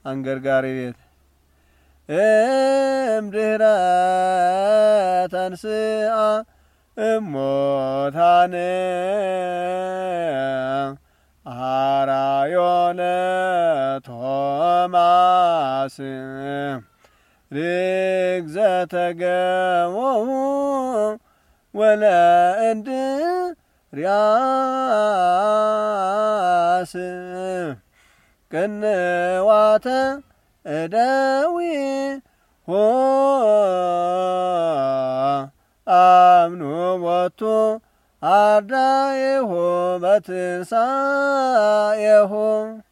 አንገርጋሪ ቤት እምድኅረ ተንሥአ እሙታን ሐራዮነ ቶማስ ርግዘተ ገቦሙ ወለእንድርያስ ቅንዋተ እደዊሁ አምኑ ቦቱ አርዳኢሁ በትንሣኤሁ